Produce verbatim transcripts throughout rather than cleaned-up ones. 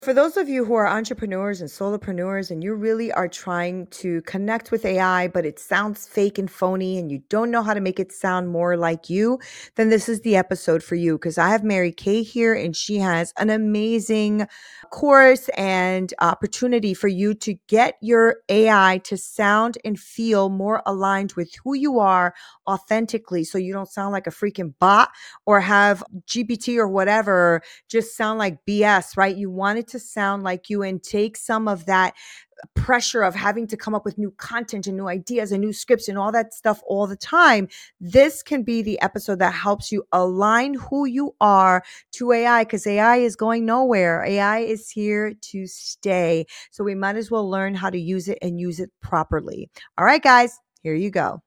For those of you who are entrepreneurs and solopreneurs and you really are trying to connect with A I, but it sounds fake and phony and you don't know how to make it sound more like you, then this is the episode for you because I have Mary Kay here and she has an amazing course and opportunity for you to get your A I to sound and feel more aligned with who you are authentically so you don't sound like a freaking bot or have G P T or whatever just sound like B S, right? You want it to sound like you and take some of that pressure of having to come up with new content and new ideas and new scripts and all that stuff all the time. This can be the episode that helps you align who you are to A I because A I is going nowhere. A I is here to stay. So we might as well learn how to use it and use it properly. All right, guys, here you go.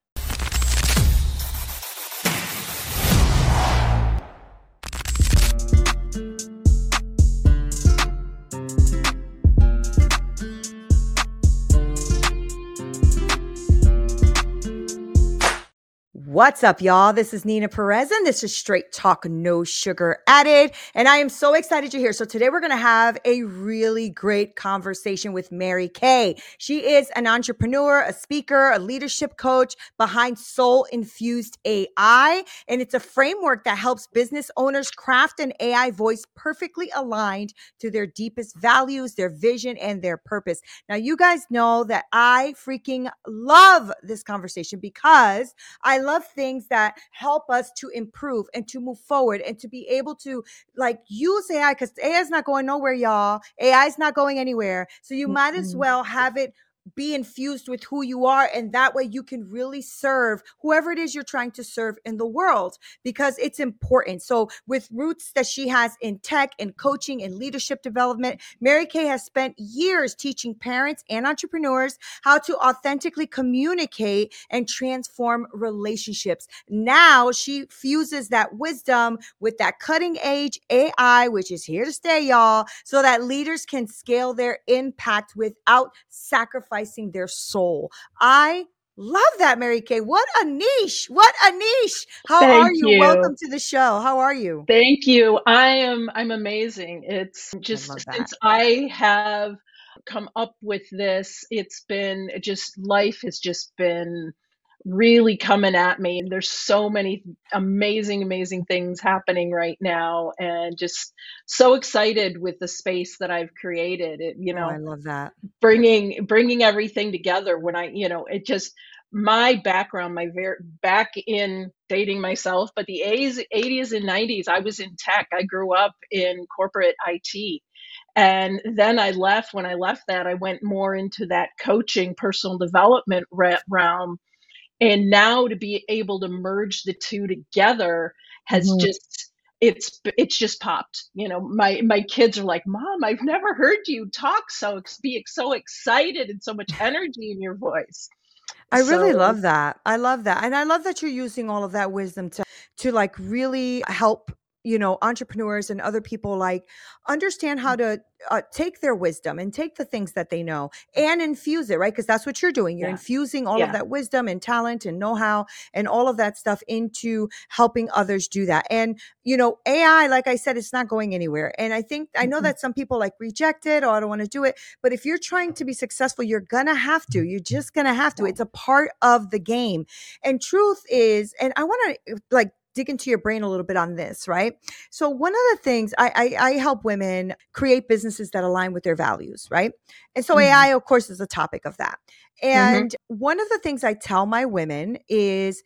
What's up, y'all? This is Nina Perez, and this is Straight Talk, No Sugar Added. And I am so excited you're here. So today we're going to have a really great conversation with Mary Kay. She is an entrepreneur, a speaker, a leadership coach behind Soul Infused A I. And it's a framework that helps business owners craft an A I voice perfectly aligned to their deepest values, their vision, and their purpose. Now, you guys know that I freaking love this conversation because I love things that help us to improve and to move forward and to be able to like use A I because A I is not going nowhere, y'all. A I is not going anywhere. So you might as well have it be infused with who you are. And that way you can really serve whoever it is you're trying to serve in the world because it's important. So with roots that she has in tech and coaching and leadership development, Mary Kay has spent years teaching parents and entrepreneurs how to authentically communicate and transform relationships. Now she fuses that wisdom with that cutting edge A I, which is here to stay, y'all, so that leaders can scale their impact without sacrificing their soul. I love that, Mary Kay. What a niche. What a niche. How Thank are you? you. Welcome to the show. How are you? Thank you. I am I'm amazing. It's I just love that. since I have come up with this, it's been just life has just been really coming at me. There's so many amazing, amazing things happening right now and just so excited with the space that I've created. It, you Oh, I know, love that. bringing bringing everything together when I, you know, it just my background, my very back in dating myself, but the eighties, eighties and nineties, I was in tech. I grew up in corporate I T. And then I left. When I left that, I went more into that coaching, personal development re- realm. And now to be able to merge the two together has Mhm. just it's it's just popped. You know, my my kids are like, "Mom, I've never heard you talk so ex- be so excited and so much energy in your voice." I really So love that. I love that. And I love that you're using all of that wisdom to to like really help, you know, entrepreneurs and other people like understand how to uh, take their wisdom and take the things that they know and infuse it, right? Because that's what you're doing. You're yeah, infusing all of yeah, that wisdom and talent and know-how and all of that stuff into helping others do that. And, you know, A I, like I said, it's not going anywhere. And I think I know mm-mm, that some people like reject it or I don't want to do it. But if you're trying to be successful, you're going to have to. You're just going to have to. yeah, It's a part of the game. And truth is, and I want to like dig into your brain a little bit on this, right? So one of the things I, I I help women create businesses that align with their values, right? And so mhm, A I, of course, is a topic of that. mhm. And one of the things I tell my women is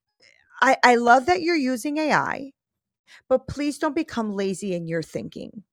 I, I love that you're using A I, but please don't become lazy in your thinking.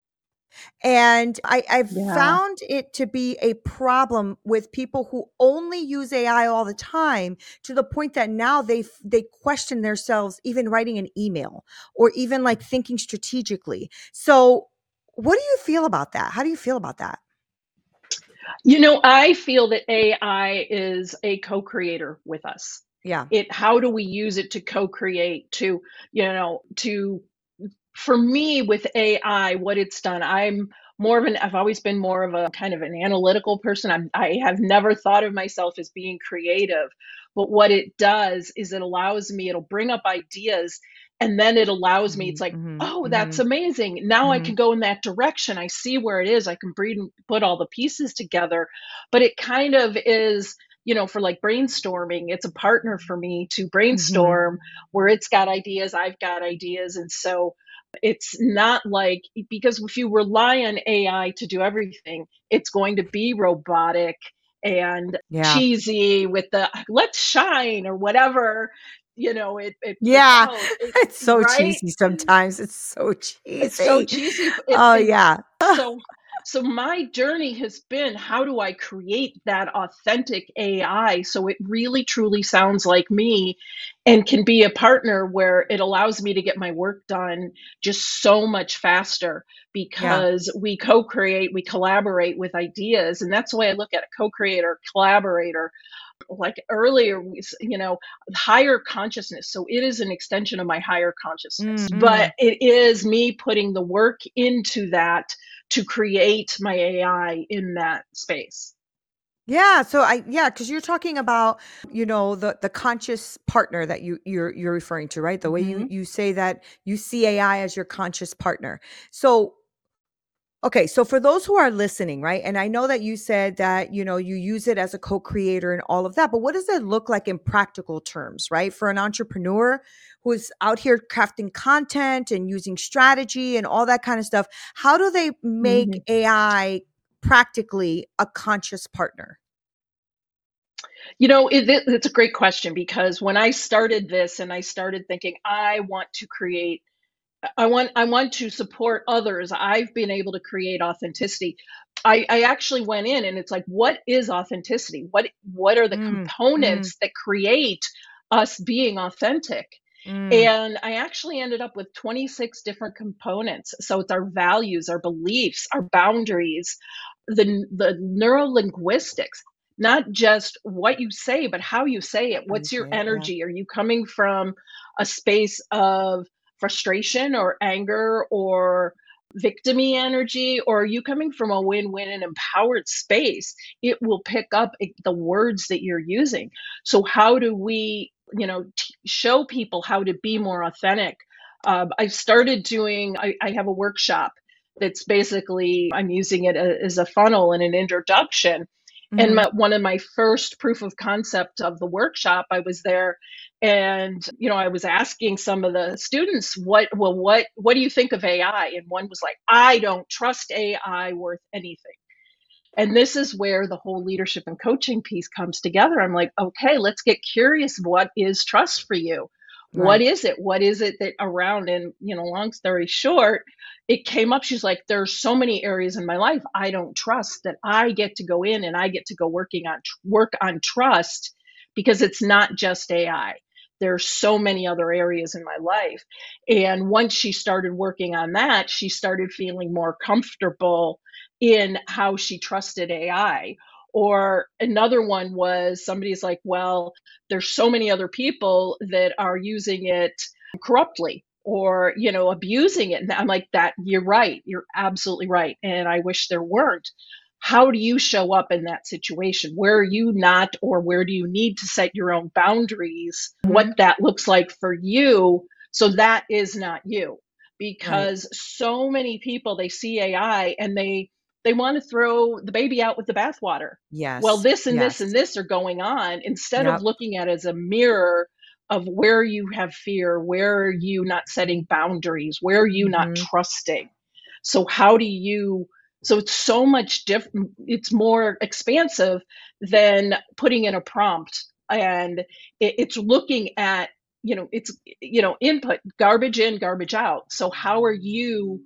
And I, I've Yeah. found it to be a problem with people who only use A I all the time to the point that now they f- they question themselves even writing an email or even like thinking strategically. So, what do you feel about that? How do you feel about that? You know, I feel that A I is a co-creator with us. Yeah. It How do we use it to co-create, to, you know, to for me with A I, what it's done, I'm more of an I've always been more of a kind of an analytical person. I'm I have never thought of myself as being creative. But what it does is it allows me, it'll bring up ideas And then it allows me, it's Mhm, like, mhm, oh, that's mhm, amazing. Now I can mhm. go in that direction. I see where it is. I can breed and put all the pieces together. But it kind of is, you know, for like brainstorming, it's a partner for me to Mhm. brainstorm where it's got ideas, I've got ideas. And so it's not like, because if you rely on A I to do everything, it's going to be robotic and Yeah. cheesy with the let's shine or whatever, you know, it it puts Yeah. out. It It's so right? cheesy sometimes. It's so It's so cheesy. cheesy, b it Oh, and yeah. so so my journey has been, how do I create that authentic A I so it really truly sounds like me and can be a partner where it allows me to get my work done just so much faster Yeah. because we co-create, we collaborate with ideas, and that's the way I look at a co-creator, collaborator. Like earlier, we s you know, higher consciousness, so it is an extension of my higher consciousness, Mm, but mm. it is me putting the work into that to create my A I in that space. Yeah, so I yeah, because 'cause you're talking about, you know, the the conscious partner that you you're you're referring to, right? The way you Mhm, you say that you see A I as your conscious partner. So, okay, so for those who are listening, right? And I know that you said that, you know, you use it as a co-creator and all of that, but what does it look like in practical terms, right? For an entrepreneur who is out here crafting content and using strategy and all that kind of stuff, how do they make mhm. A I practically a conscious partner? You know, it it it's a great question because when I started this and I started thinking, "I want to create I want I want to support others. I've been able to create authenticity." I, I actually went in and it's like, what is authenticity? What what are the Mm, mm, components that create us being authentic? mm. And I actually ended up with twenty-six different components. So it's our values, our beliefs, our boundaries, the the neurolinguistics, not just what you say, but how you say it. How you What's your say it, yeah. energy? Are you coming from a space of frustration or anger or victimy energy, or are you coming from a win-win and empowered space? It will pick up it- the words that you're using. So how do we, you know, t- show people how to be more authentic? Um, I've started doing. I, I have a workshop that's basically I'm using it a- as a funnel and an introduction. And Mhm. my, one of my first proof of concept of the workshop, I was there and you know I was asking some of the students what well what what do you think of AI, and one was like, I don't trust AI worth anything. And this is where the whole leadership and coaching piece comes together. I'm like, okay, let's get curious. What is trust for you? What Right. is it? What is it that around? And, you know, long story short, it came up. She's like, there's so many areas in my life I don't trust that I get to go in and I get to go working on work on trust because it's not just A I. There's so many other areas in my life. And once she started working on that, she started feeling more comfortable in how she trusted A I. Or another one was somebody's like, well, there's so many other people that are using it corruptly or, you know, abusing it. And I'm like, that you're right. You're absolutely right. And I wish there weren't. How do you show up in that situation? Where are you not, or where do you need to set your own boundaries? What Mhm. that looks like for you. So that is not you, Right. because so many people, they see A I and they they want to throw the baby out with the bathwater. Well, Yes. this and this and Yes. this are going on instead of Yep. looking at it as a mirror of where you have fear, where are you not setting boundaries, where are you not Mhm. trusting. So how do you so it's so much different, it's more expansive than putting in a prompt, and it, it's looking at, you know, it's, you know, input, garbage in, garbage out. So how are you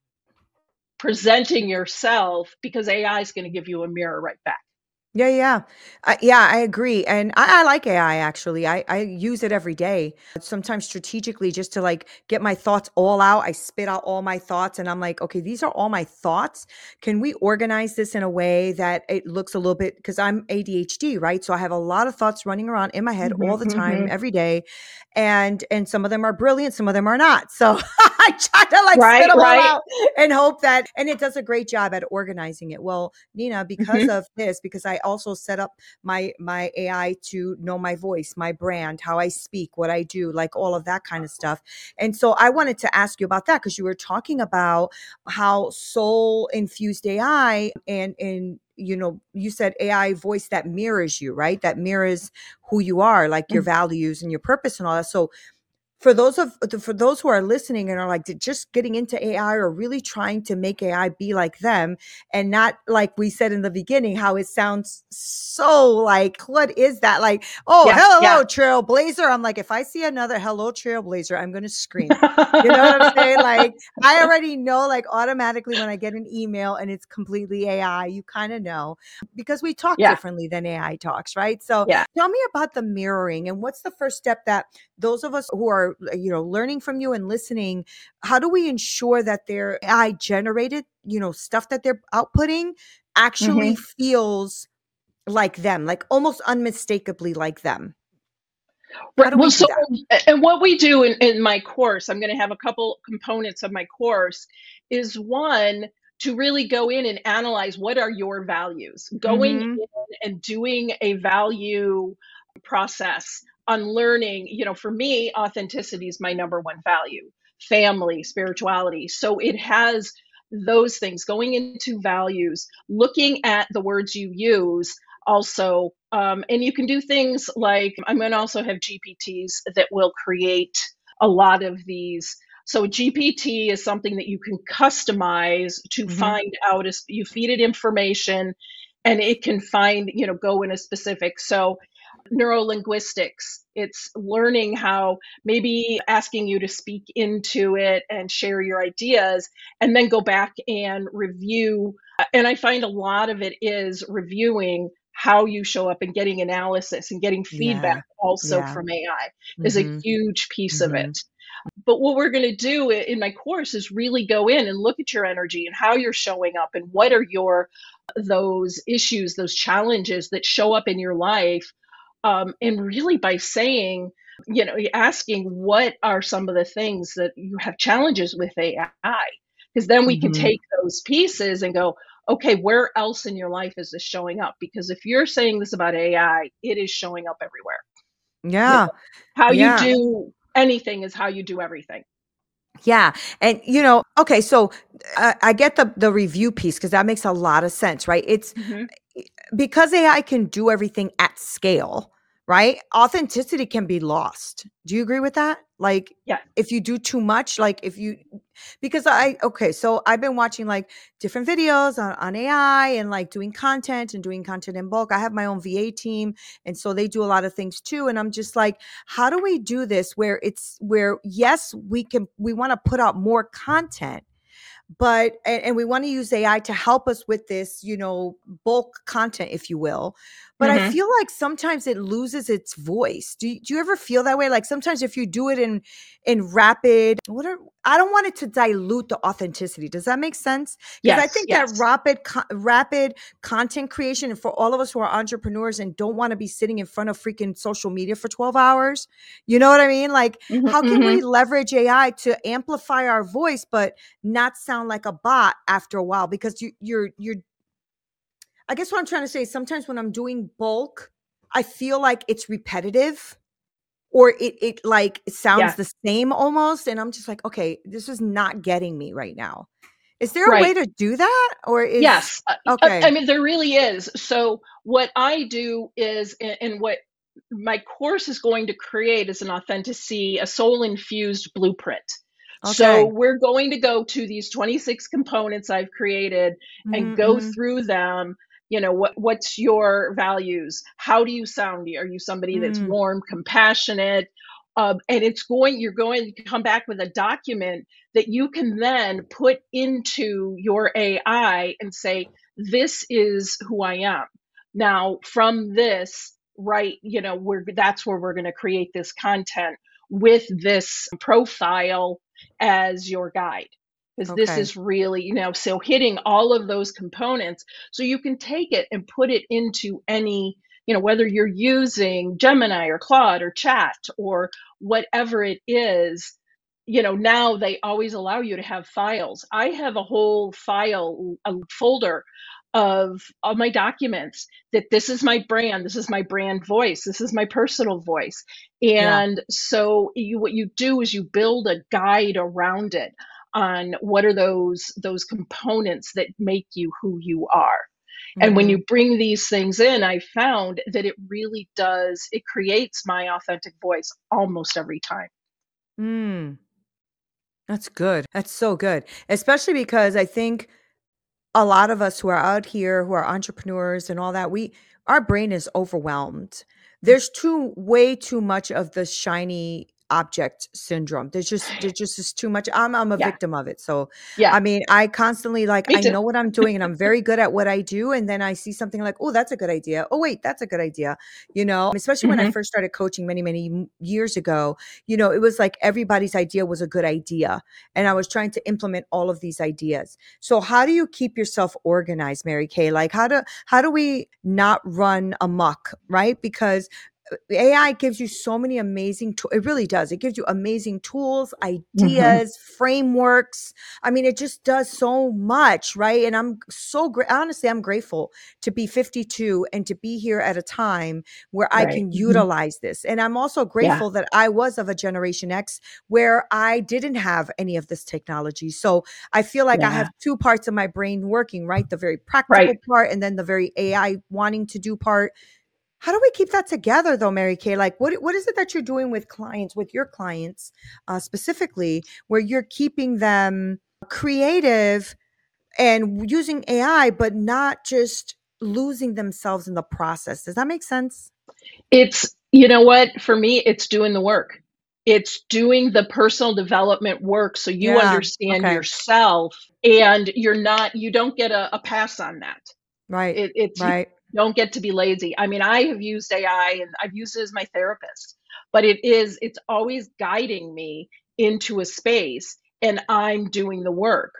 presenting yourself, because A I is going to give you a mirror right back. Yeah, yeah. Uh, yeah, I agree. And I, I like A I actually. I, I use it every day. Sometimes strategically just to like get my thoughts all out. I spit out all my thoughts and I'm like, okay, these are all my thoughts. Can we organize this in a way that it looks a little bit because I'm A D H D, right? So I have a lot of thoughts running around in my head all Mhm, the time, mhm. every day. And and some of them are brilliant, some of them are not. So I try to like spit Right, them all right. out and hope that and it does a great job at organizing it. Well, Nina, because Mhm, of this, because I also set up my my A I to know my voice, my brand, how I speak, what I do, like all of that kind of stuff. And so I wanted to ask you about that because you were talking about how soul infused A I and and you know, you said A I voice that mirrors you, right? That mirrors who you are, like your Mhm. values and your purpose and all that. So for those of for those who are listening and are like just getting into A I or really trying to make A I be like them and not like we said in the beginning, how it sounds so like, what is that? Like, oh, Yeah, yeah. hello, Trailblazer. I'm like, if I see another hello, Trailblazer, I'm going to scream. You know what I'm saying? Like, I already know, like, automatically when I get an email and it's completely A I, you kind of know because we talk Yeah, differently than A I talks, right? So yeah. tell me about the mirroring and what's the first step that those of us who are, you know, learning from you and listening, how do we ensure that their A I generated, you know, stuff that they're outputting actually Mhm. feels like them, like almost unmistakably like them? How Right, do we well, do so that? and what we do in in my course, I'm gonna have a couple components of my course, is one, to really go in and analyze what are your values. Going Mhm. in and doing a value process, unlearning, you know, for me, authenticity is my number one value, family, spirituality. So it has those things going into values, looking at the words you use also. Um, and you can do things like I'm going to also have G P Ts that will create a lot of these. So G P T is something that you can customize to Mhm. find out as you feed it information and it can find, you know, go in a specific. So neurolinguistics, it's learning how, maybe asking you to speak into it and share your ideas and then go back and review. And I find a lot of it is reviewing how you show up and getting analysis and getting feedback Yeah. also Yeah. from A I is a Mhm. huge piece of Mhm. it. But what we're going to do in my course is really go in and look at your energy and how you're showing up and what are your those issues, those challenges that show up in your life. Um, and really by saying, you know, asking what are some of the things that you have challenges with A I, because then we can Mhm. take those pieces and go, okay, where else in your life is this showing up? Because if you're saying this about A I, it is showing up everywhere. You Yeah. know, how you Yeah. do anything is how you do everything. Yeah. And you know, okay, so I, I get the the review piece because that makes a lot of sense, right? It's Mhm. because A I can do everything at scale, right? Authenticity can be lost. Do you agree with that? Like Yeah. if you do too much, like if you because I okay, so I've been watching like different videos on, on A I and like doing content and doing content in bulk. I have my own V A team and so they do a lot of things too. And I'm just like, how do we do this where it's where yes, we can we want to put out more content, but and, and we want to use A I to help us with this, you know, bulk content, if you will. But I Mhm. feel like sometimes it loses its voice. Do you, do you ever feel that way? Like sometimes if you do it in in rapid, what are I don't want it to dilute the authenticity. Does that make sense? Because I Yes, think that yes. rapid co- rapid content creation, and for all of us who are entrepreneurs and don't want to be sitting in front of freaking social media for twelve hours, you know what I mean? Like, Mhm, how can we mhm. leverage A I to amplify our voice, but not sound like a bot after a while because you you're you're I guess what I'm trying to say is sometimes when I'm doing bulk, I feel like it's repetitive or it it like it sounds Yeah, the same almost and I'm just like, okay, this is not getting me right now. Is there a way right. to do that or is Yes. Uh, uh, I okay. mean, there really is. So what I do is, and and what my course is going to create is an authenticity, a soul infused blueprint. So Okay. we're going to go to these twenty-six components I've created and Mhm, go mhm, through them. You know, what what's your values? How do you sound? Are you somebody that's mm, warm, compassionate? Um, and it's going, you're going to come back with a document that you can then put into your A I and say, this is who I am. Now, from this, right, you know, we're that's where we're going to create this content with this profile as your guide. Because this okay. is really, you know, so hitting all of those components so you can take it and put it into any, you know, whether you're using Gemini or Claude or Chat or whatever it is, you know, now they always allow you to have files. I have a whole file, a folder of all my documents that this is my brand, this is my brand voice, this is my personal voice. Yeah. And so you what you do is you build a guide around it on what are those those components that make you who you are. And when Mm-hmm. you bring these things in, I found that it really does, it creates my authentic voice almost every time. Mm, that's good. That's so good. Especially because I think a lot of us who are out here who are entrepreneurs and all that, we our brain is overwhelmed. There's too way too much of the shiny object syndrome. There's just there just is too much. I'm I'm a Yeah. victim of it. So Yeah. I mean, I constantly like Me I too. know what I'm doing and I'm very good at what I do. And then I see something like, oh, that's a good idea. Oh, wait, that's a good idea. You know, especially when I Mhm. first started coaching many, many m- years ago, you know, it was like everybody's idea was a good idea. And I was trying to implement all of these ideas. So how do you keep yourself organized, Mary Kay? Like how do how do we not run amok, right? Because uh, A I gives you so many amazing tools. It really does. It gives you amazing tools, Mhm. ideas, frameworks. I mean, it just does so much, right? And I'm so great. Honestly, I'm grateful to be fifty-two and to be here at a time where I Right. can Mhm. utilize this. And I'm also Yeah. grateful that I was of a Generation X where I didn't have any of this technology. So I feel like I Yeah. have two parts of my brain working, right? The very Right. practical part and then the very A I wanting to do part. How do we keep that together though, Mary Kay? Like what what is it that you're doing with clients, with your clients uh, specifically, where you're keeping them creative and using A I, but not just losing themselves in the process? Does that make sense? It's you know what? For me, it's doing the work. It's doing the personal development work so you Yeah. understand Okay. yourself and you're not you don't get a, a pass on that. Right. It, it's you Right. don't get to be lazy. I mean, I have used A I and I've used it as my therapist, but it is it's always guiding me into a space, and I'm doing the work.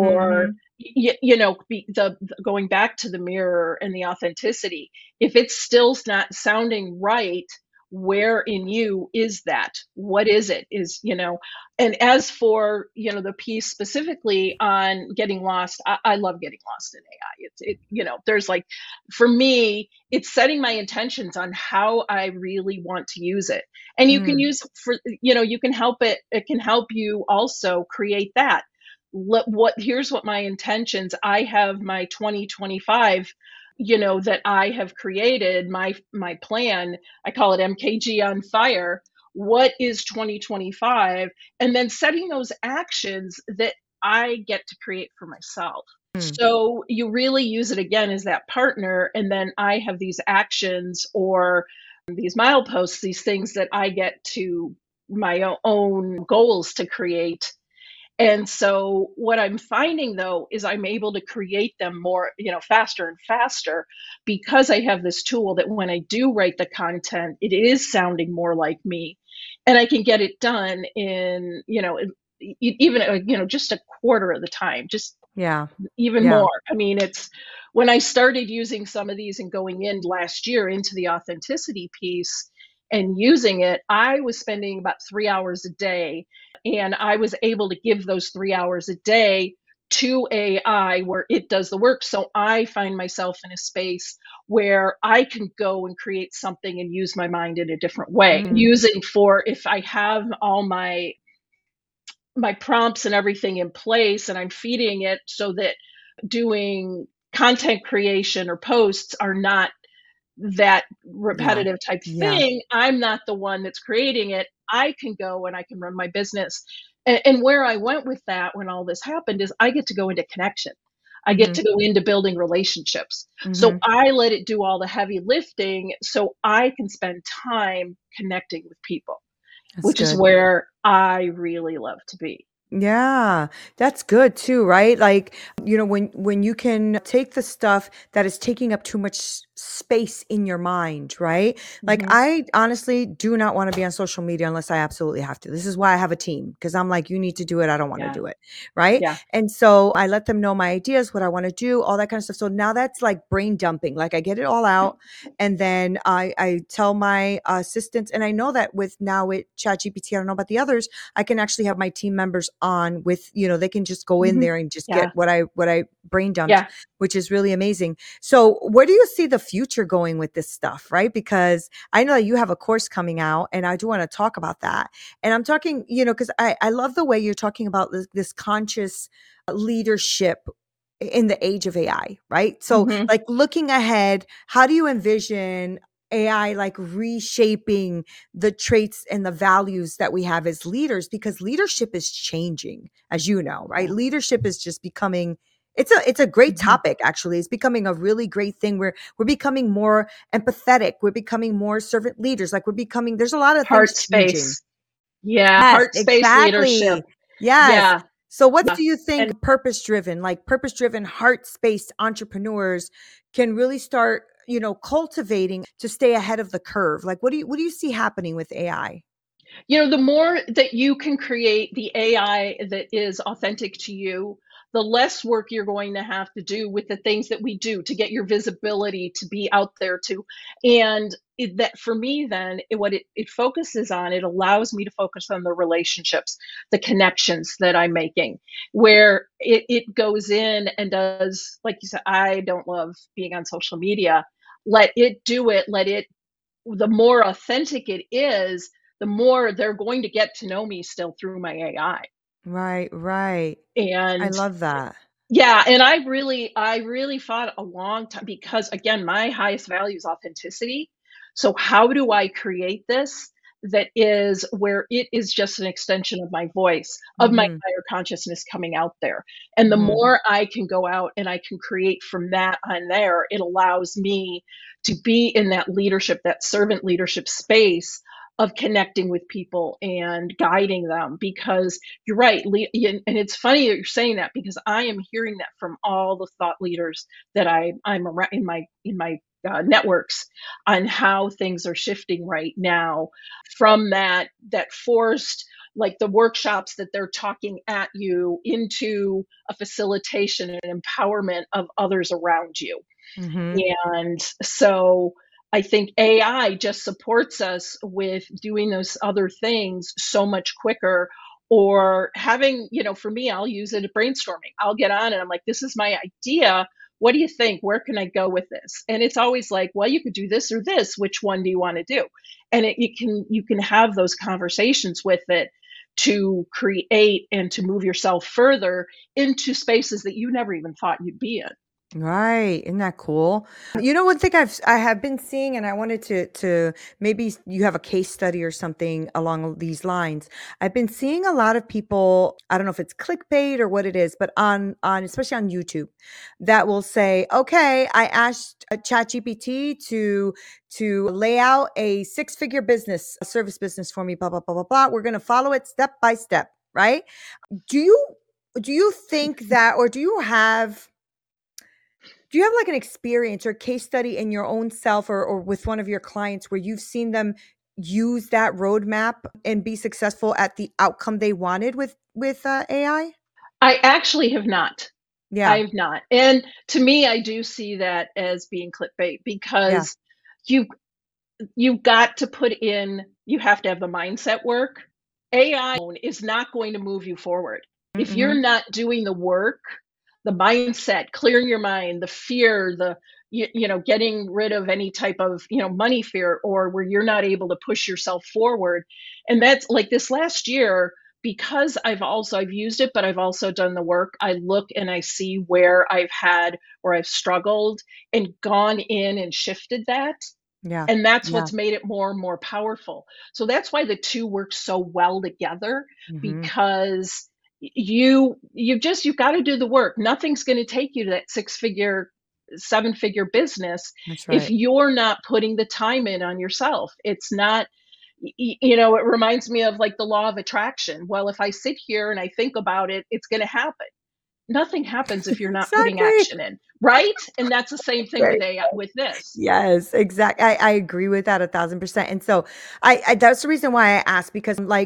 Or Mm-hmm. y- you know, be, the the- going back to the mirror and the authenticity. If it's still not sounding right, where in you is that? What is it? Is you know and as for, you know, the piece specifically on getting lost, I, I love getting lost in A I. It's it, you know, there's like, for me, it's setting my intentions on how I really want to use it. And you can Mm. use for, you know, you can help it, it can help you also create that. Let, what here's what my intentions. I have my twenty twenty-five, you know, that I have created, my my plan. I call it M K G on fire. What is twenty twenty-five? And then setting those actions that I get to create for myself. Mm. So you really use it again as that partner. And then I have these actions or these mileposts, these things that I get to my o- own goals to create. And so what I'm finding though is I'm able to create them more, you know, faster and faster because I have this tool that when I do write the content, it is sounding more like me. And I can get it done in, you know, e- e- even, uh, you know, just a quarter of the time, just Yeah. even Yeah. more. I mean, it's when I started using some of these and going in last year into the authenticity piece and using it, I was spending about three hours a day. And I was able to give those three hours a day to A I where it does the work. So I find myself in a space where I can go and create something and use my mind in a different way. Mm. Using for if I have all my my prompts and everything in place and I'm feeding it so that doing content creation or posts are not that Yeah. repetitive type Yeah. thing. I'm not the one that's creating it. I can go and I can run my business. And, and where I went with that when all this happened is I get to go into connection. I get Mhm. to go into building relationships. So Mhm. I let it do all the heavy lifting so I can spend time connecting with people, That's which is good. where I really love to be. Yeah, that's good too, right? Like, you know, when when you can take the stuff that is taking up too much s- space in your mind, right? Like Mhm. I honestly do not want to be on social media unless I absolutely have to. This is why I have a team because I'm like, you need to do it, I don't want to Yeah. do it, right? Yeah. And so I let them know my ideas, what I want to do, all that kind of stuff. So now that's like brain dumping. Like I get it all out and then I I tell my assistants and I know that with now with ChatGPT, I don't know about the others, I can actually have my team members on with, you know, they can just go in Mhm. there and just get Yeah. what I what I brain dumped, Yeah. which is really amazing. So where do you see the future going with this stuff, right? Because I know that you have a course coming out and I do want to talk about that. And I'm talking, you know, because I, I love the way you're talking about this, this conscious leadership in the age of A I, right? So, Mhm. like looking ahead, how do you envision A I like reshaping the traits and the values that we have as leaders? Because leadership is changing, as you know, right? Yeah. Leadership is just becoming it's a it's a great Mhm. topic actually. It's becoming a really great thing. We're we're becoming more empathetic. We're becoming more servant leaders. Like we're becoming there's a lot of things Heart changing. space. Yeah, Yes, heart space leadership. exactly. Yes. Yeah. So what Yeah. do you think And purpose driven, like purpose driven, heart spaced entrepreneurs can really start, you know, cultivating to stay ahead of the curve? Like what do you what do you see happening with A I? you know, the more that you can create the A I that is authentic to you, the less work you're going to have to do with the things that we do to get your visibility to be out there to. And it, that for me, then it, what it, it focuses on, it allows me to focus on the relationships, the connections that I'm making, where it, it goes in and does, like you said, I don't love being on social media. Let it do it. Let it the more authentic it is, the more they're going to get to know me still through my A I. Right, right. I And love that. yeah, and I really I really fought a long time because again, my highest value is authenticity. So how do I create this that is where it is just an extension of my voice, of my Mhm. higher consciousness coming out there. And the Mhm. more I can go out and I can create from that on there, it allows me to be in that leadership, that servant leadership space of connecting with people and guiding them because you're right, le and and it's funny that you're saying that because I am hearing that from all the thought leaders that I I'm around in my in my, uh, networks on how things are shifting right now from that that forced like, the workshops that they're talking at you into a facilitation and empowerment of others around you. Mhm. And so I think A I just supports us with doing those other things so much quicker or having, you know, for me, I'll use it at brainstorming. I'll get on and I'm like, this is my idea. What do you think? Where can I go with this? And it's always like, well, you could do this or this. Which one do you want to do? And it, you can you can have those conversations with it to create and to move yourself further into spaces that you never even thought you'd be in. Right. Isn't that cool? You know, one thing I've I have been seeing, and I wanted to to maybe s- you have a case study or something along these lines. I've been seeing a lot of people, I don't know if it's clickbait or what it is, but on on especially on YouTube, that will say, okay, I asked a ChatGPT to to lay out a six-figure business, a service business for me, blah, blah, blah, blah, blah. We're gonna follow it step by step, right? Do you do you think that, or do you have do you have like an experience or case study in your own self or, or with one of your clients where you've seen them use that roadmap and be successful at the outcome they wanted with with uh, A I? I actually have not. Yeah, I've not. And to me, I do see that as being clickbait yeah. because you you've got to put in you have to have the mindset work. A I is not going to move you forward. If you're Mm-hmm. not doing the work, the mindset, clearing your mind, the fear, the you, you know, getting rid of any type of, you know, money fear or where you're not able to push yourself forward. And that's like this last year because I've also I've used it, but I've also done the work. I look and I see where I've had where I've struggled and gone in and shifted that Yeah, and that's yeah. what's made it more and more powerful. So that's why the two work so well together Mm-hmm. because y- you you just you've got to do the work. Nothing's going to take you to that six figure seven figure business That's if right. you're not putting the time in on yourself. It's not y- y- you know, it reminds me of like the law of attraction. Well, if I sit here and I think about it, it's going to happen. Nothing happens if you're not putting Exactly. action in, right? And that's the same thing Right. with A I with this. Yes, exactly. I, I agree with that a thousand percent. And so I, I that's the reason why I asked because like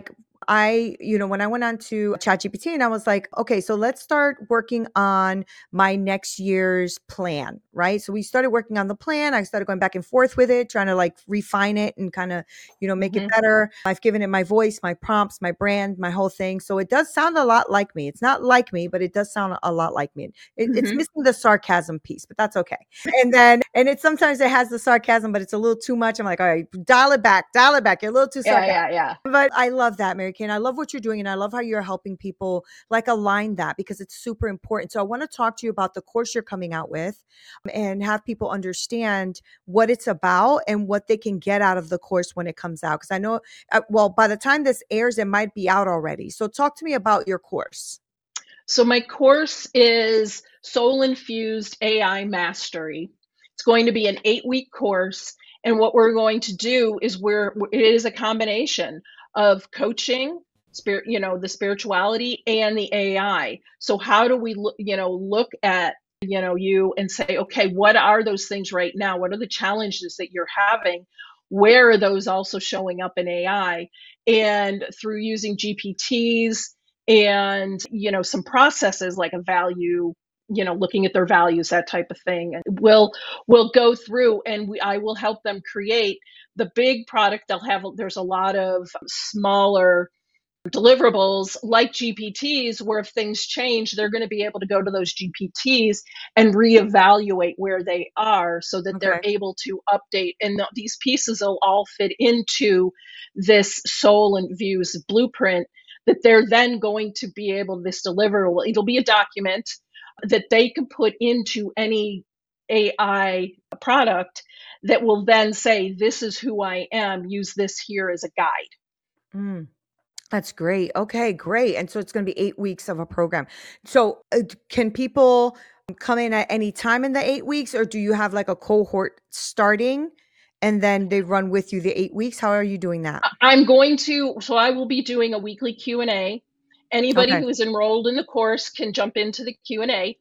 I, you know, when I went on to ChatGPT and I was like, okay, so let's start working on my next year's plan, right? So we started working on the plan. I started going back and forth with it, trying to like refine it and kind of, you know, make it Mhm. better. I've given it my voice, my prompts, my brand, my whole thing. So it does sound a lot like me. It's not like me, but it does sound a lot like me. It, it's Mhm. missing the sarcasm piece, but that's okay. And then, and it sometimes it has the sarcasm, but it's a little too much. I'm like, all right, dial it back, dial it back. You're a little too Yeah, sarcastic. yeah, yeah. But I love that, Mary Kay. And I love what you're doing. And I love how you're helping people like align that because it's super important. So I want to talk to you about the course you're coming out with and have people understand what it's about and what they can get out of the course when it comes out. Because I know, uh, well, by the time this airs, it might be out already. So talk to me about your course. So my course is Soul Infused A I Mastery. It's going to be an eight-week course, and what we're going to do is we're it is a combination of coaching, spirit, you know, the spirituality and the A I. So how do we look, you know, look at, you know, you and say, okay, what are those things right now? What are the challenges that you're having? Where are those also showing up in A I? And through using G P Ts and, you know, some processes like a value, you know, looking at their values, that type of thing, and we'll we'll go through and we I will help them create the big product. They'll have There's a lot of smaller deliverables like G P Ts where if things change, they're going to be able to go to those G P Ts and reevaluate where they are so that they're Okay. able to update. And th- these pieces will all fit into this Soul and Views blueprint that they're then going to be able, this deliverable, it'll be a document that they can put into any A I product that will then say, this is who I am, use this here as a guide. Mm. That's great. Okay, great. And so it's going to be eight weeks of a program. So uh, d- can people come in at any time in the eight weeks, or do you have like a cohort starting and then they run with you the eight weeks? How are you doing that? I'm going to, so I will be doing a weekly Q and A. Anybody Okay. who is enrolled in the course can jump into the Q and A.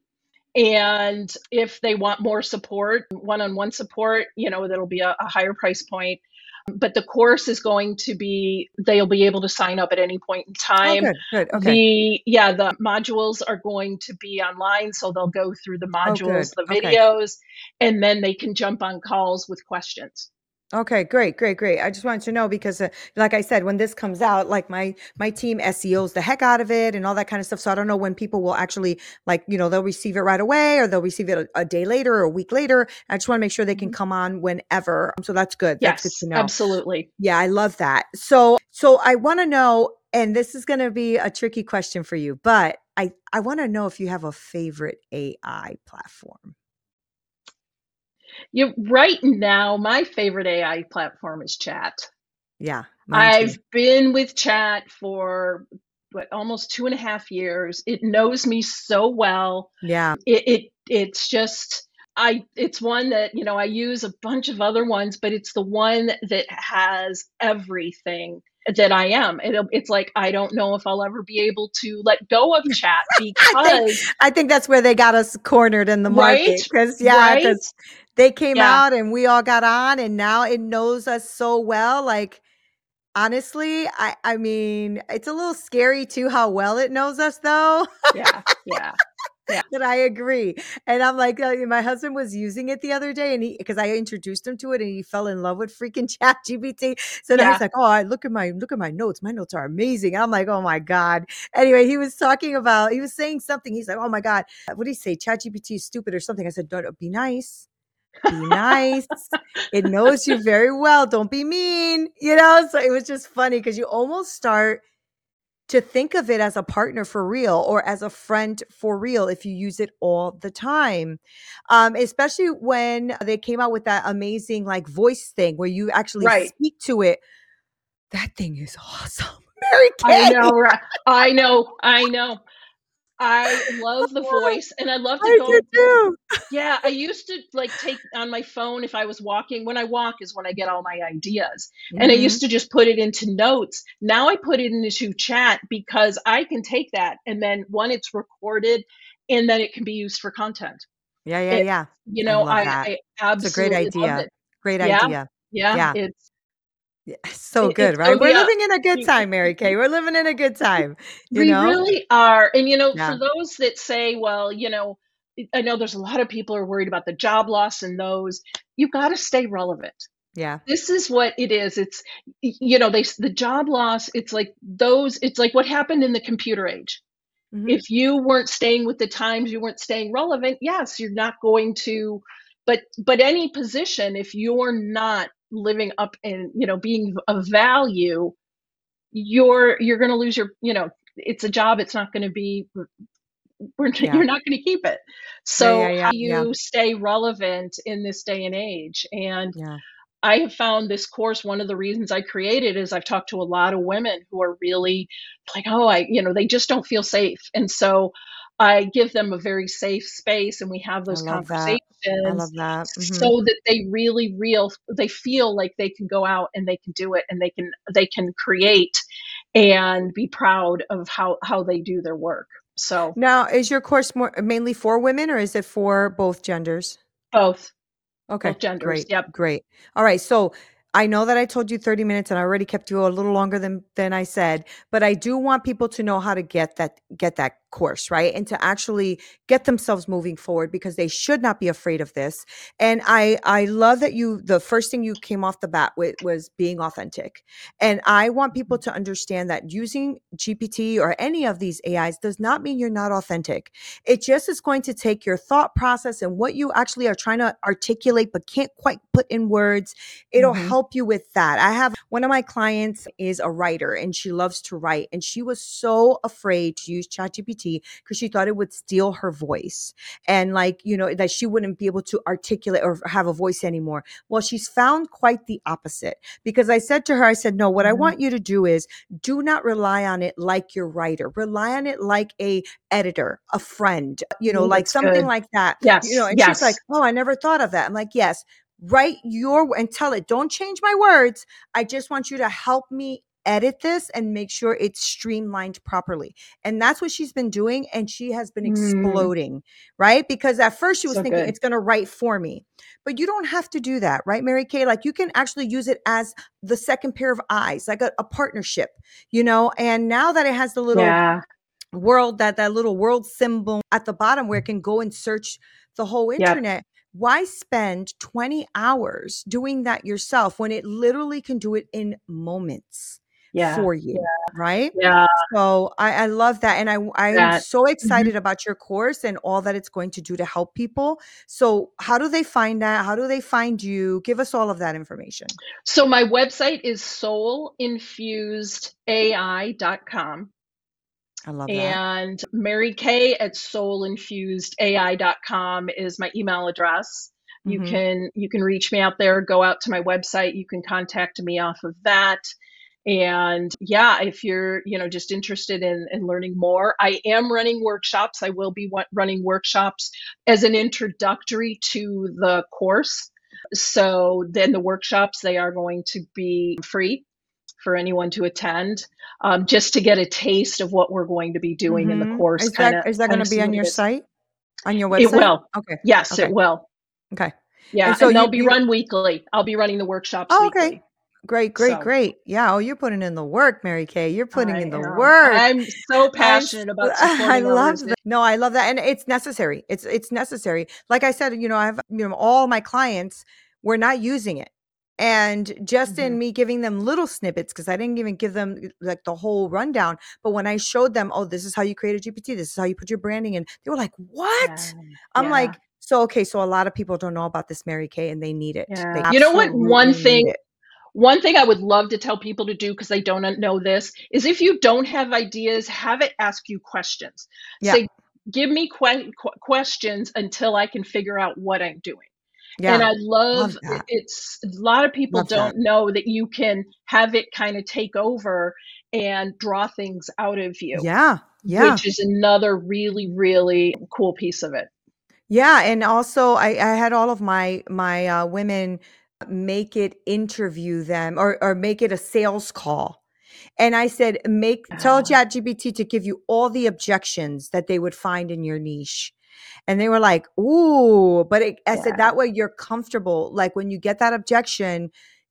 And if they want more support, one-on-one support, you know, that'll be a, a higher price point. But the course is going to be, they'll be able to sign up at any point in Oh, time. good. Good. Okay. The, yeah, the modules are going to be online. So they'll go through the Oh, modules, good. the Okay. videos, and then they can jump on calls with questions. Okay, great, great, great. I just wanted to know because, uh, like I said, when this comes out, like my my team S E Os the heck out of it and all that kind of stuff. So I don't know when people will actually like, you know, they'll receive it right away or they'll receive it a, a day later or a week later. I just want to make sure they can Mhm. come on whenever. So that's good. That's good Yes, to know. absolutely. Yeah, I love that. So so I want to know, and this is going to be a tricky question for you, but I I want to know if you have a favorite A I platform. You right now, my favorite A I platform is chat. Yeah, mine too. I've been with chat for what, almost two and a half years. It knows me so well. Yeah. It it it's just I it's one that, you know, I use a bunch of other ones, but it's the one that has everything that I am. It'll it's like I don't know if I'll ever be able to let go of chat I think because I think that's where they got us cornered in the right? market. Cause yeah, Right? cause they came Yeah. out and we all got on and now it knows us so well, like, honestly, I I mean, it's a little scary too how well it knows us though. Yeah. Yeah. Yeah. But I agree. And I'm like, uh, my husband was using it the other day and he because I introduced him to it and he fell in love with freaking Chat G P T. So now he's Yeah. like, oh, I look at my look at my notes. My notes are amazing. And I'm like, oh my God. Anyway, he was talking about, he was saying something. He's like, oh my God, what did he say? Chat G P T is stupid or something. I said, don't be nice. Be nice. It knows you very well. Don't be mean. You know, so it was just funny because you almost start to think of it as a partner for real or as a friend for real if you use it all the time. Um, especially when they came out with that amazing like voice thing where you actually Right. speak to it. That thing is awesome. Mary I Kay. know, right. I know, I know. I love the voice, and I love to I do go. too. Yeah, I used to, like, take on my phone if I was walking. When I walk is when I get all my ideas, and I used Mhm. to just put it into notes. Now I put it into chat because I can take that, and then one, it's recorded, and then it can be used for content. Yeah, yeah, It yeah. you I know, love I that. I It's a great absolutely love idea. it. Great Yeah, idea. yeah, Yeah. it's Yeah, so It, good, it's right? so We're the uh, living in a good time, Mary Kay. We're living in a good time, you we know? really are. And you know, Yeah, for those that say, well, you know, I know there's a lot of people are worried about the job loss and those. You got to stay relevant. yeah. This is what it is. It's y- you know, they s- the job loss. It's like those. It's like what happened in the computer age. Mhm. If you weren't staying with the times, you weren't staying relevant. Yes, you're not going to. But but any position, if you're not living up and you know being of value, you're you're going to lose your you know it's a job. It's not going to be we're, Yeah. you're not going to keep it. Yeah, yeah, So yeah, how do yeah, you stay relevant in this day and age? And yeah. I have found this course, one of the reasons I created is I've talked to a lot of women who are really like, oh, I, you know, they just don't feel safe. And so I give them a very safe space and we have I those love that. I conversations love that. Mhm. so that they really real they feel like they can go out and they can do it and they can they can create and be proud of how how they do their work. So Now, is your course more mainly for women or is it for both genders? both Okay, both genders. great, Yep. great. All right, so I know that I told you thirty minutes and I already kept you a little longer than than I said, but I do want people to know how to get that get that course, right? And to actually get themselves moving forward because they should not be afraid of this. And I I love that you the first thing you came off the bat with was being authentic. And I want people to understand that using G P T or any of these A Is does not mean you're not authentic. It just is going to take your thought process and what you actually are trying to articulate but can't quite put in words. It'll Hmm. help you with that. I have one of my clients is a writer and she loves to write and she was so afraid to use ChatGPT because she thought it would steal her voice and like, you know, that she wouldn't be able to articulate or have a voice anymore. Well, she's found quite the opposite because I said to her, I said, no, what I Hmm. want you to do is do not rely on it like your writer. Rely on it like a editor, a friend, you know, Ooh, like that's something good. like that, you know, Yes, and she's like, yes. oh, I never thought of that. I'm like, yes, write your and tell it, don't change my words. I just want you to help me edit this and make sure it's streamlined properly. And that's what she's been doing. And she has been Mm, exploding, right? Because at first she was so thinking good. it's going to write for me, but you don't have to do that, right, Mary Kay? Like you can actually use it as the second pair of eyes, like a, a partnership, you know? And now that it has the little Yeah. world that that little world symbol at the bottom where it can go and search the whole Yep. internet, why spend twenty hours doing that yourself when it literally can do it in moments Yeah. for you, right? Yeah. So I, I love that. And I I'm That. so Mhm. excited about your course and all that it's going to do to help people. So how do they find that? How do they find you? Give us all of that information. So my website is soul infused A I dot com I love that. and Mary Kay at soul infused A I dot com is my email address. You Hmm. can you can reach me out there, go out to my website, you can contact me off of that. And yeah, if you're, you know, just interested in, in learning more, I am running workshops. I will be wa- running workshops as an introductory to the course. So then the workshops, they are going to be free for anyone to attend, um, just to get a taste of what we're going to be doing in the Hmm. course, Is kind that of is that going kind to of be see on what it your is. site? On your It website? will. Okay. Yes, it Okay. will. Okay. Yeah, And so and they'll you be you run weekly. I'll be running the workshops oh, okay. weekly. Great, great, So great. Yeah. Oh, you're putting in the work, Mary Kay. You're putting I in the am. work. I'm so I'm s- passionate about I supporting love others. that. No, I love that. And it's necessary. It's it's necessary. Like I said, you know, I have, you know, all my clients were not using it. And just Mhm. in me giving them little snippets, because I didn't even give them like the whole rundown. But when I showed them, oh, this is how you create a G P T, this is how you put your branding in, they were like, Yeah, what? I'm yeah, like, so okay, so a lot of people don't know about this Mary Kay and they need it. They yeah. You know what? One absolutely thing need it. one thing I would love to tell people to do because they don't know this is if you don't have ideas, have it ask you questions. Yeah. Say, give me que- que- questions until I can figure out what I'm doing. And Yeah. I Love love that. it's a lot of people Love that. don't know that you can have it kind of take over and draw things out of you, Yeah. Yeah. which is another really, really cool piece of it. Yeah, and also I I had all of my my, uh, women make it interview them or or make it a sales call. And I said, "Make tell Yeah, ChatGPT to give you all the objections that they would find in your niche." And they were like, "Ooh," but it I said, yeah, "That way you're comfortable, like, when you get that objection,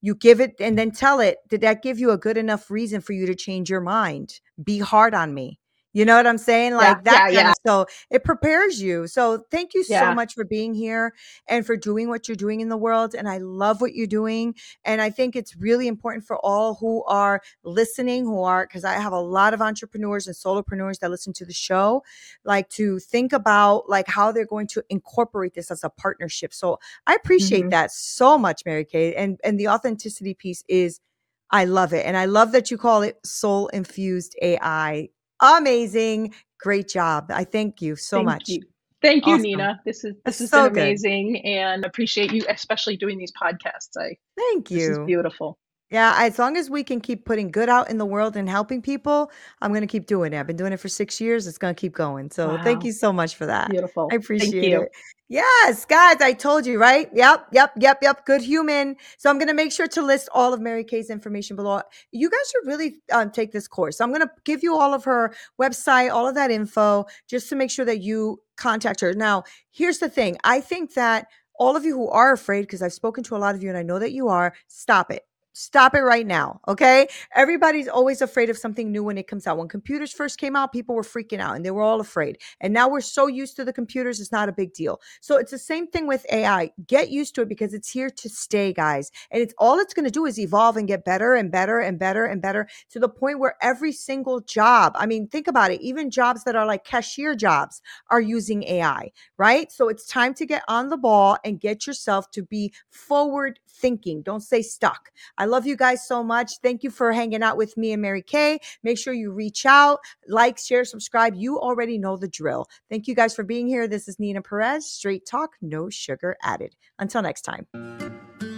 You give it and then tell it, did that give you a good enough reason for you to change your mind? Be hard on me. You know what I'm saying? Yeah, Like that yeah, kind yeah, of, so it prepares you. So thank you so yeah. much for being here and for doing what you're doing in the world. And I love what you're doing. And I think it's really important for all who are listening, who are, because I have a lot of entrepreneurs and solopreneurs that listen to the show, like to think about like how they're going to incorporate this as a partnership. So I appreciate Mhm. that so much, Mary Kay. And and the authenticity piece is, I love it. And I love that you call it soul infused A I. Amazing. Great job. I thank you so Thank much. you. Thank you, Awesome. Nina. This is this That's has been so good. amazing, and appreciate you especially doing these podcasts. I Thank This is you. beautiful. Yeah, as long as we can keep putting good out in the world and helping people, I'm going to keep doing it. I've been doing it for six years. It's going to keep going. So thank Wow. you so much for that. I Beautiful. Thank appreciate you. it. Yes, guys, I told you, right? Yep, yep, yep, yep. Good human. So I'm going to make sure to list all of Mary Kay's information below. You guys should really um, take this course. So I'm going to give you all of her website, all of that info, just to make sure that you contact her. Now, here's the thing. I think that all of you who are afraid, because I've spoken to a lot of you and I know that you are, stop it. Stop it right now. Okay. Everybody's always afraid of something new when it comes out. When computers first came out, people were freaking out and they were all afraid. And now we're so used to the computers, it's not a big deal. So it's the same thing with A I. Get used to it because it's here to stay, guys. And it's all it's going to do is evolve and get better and better and better and better to the point where every single job, I mean, think about it, even jobs that are like cashier jobs are using A I, right? So it's time to get on the ball and get yourself to be forward thinking. Don't stay stuck. I love you guys so much. Thank you for hanging out with me and Mary Kay. Make sure you reach out, like, share, subscribe. You already know the drill. Thank you guys for being here. This is Nina Perez. Straight talk, no sugar added. Until next time.